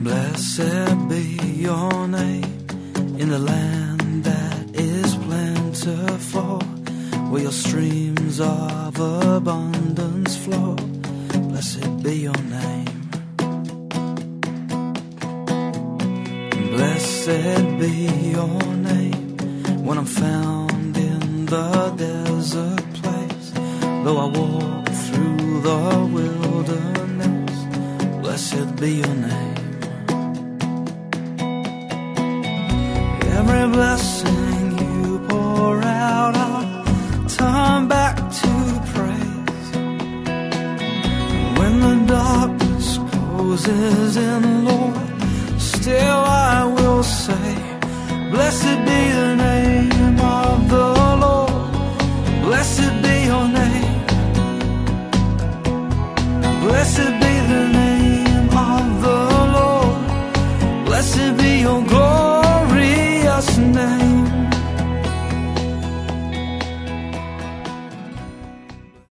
Blessed be your name in the land that is plentiful, where your streams of abundance flow. Blessed be your name. Blessed be your name when I'm found in the desert place. Though I walk through the wilderness, blessed be your name. Every blessing you pour out, I'll turn back to praise. When the darkness closes in, Lord, still I will say, blessed be the name of the Lord. Blessed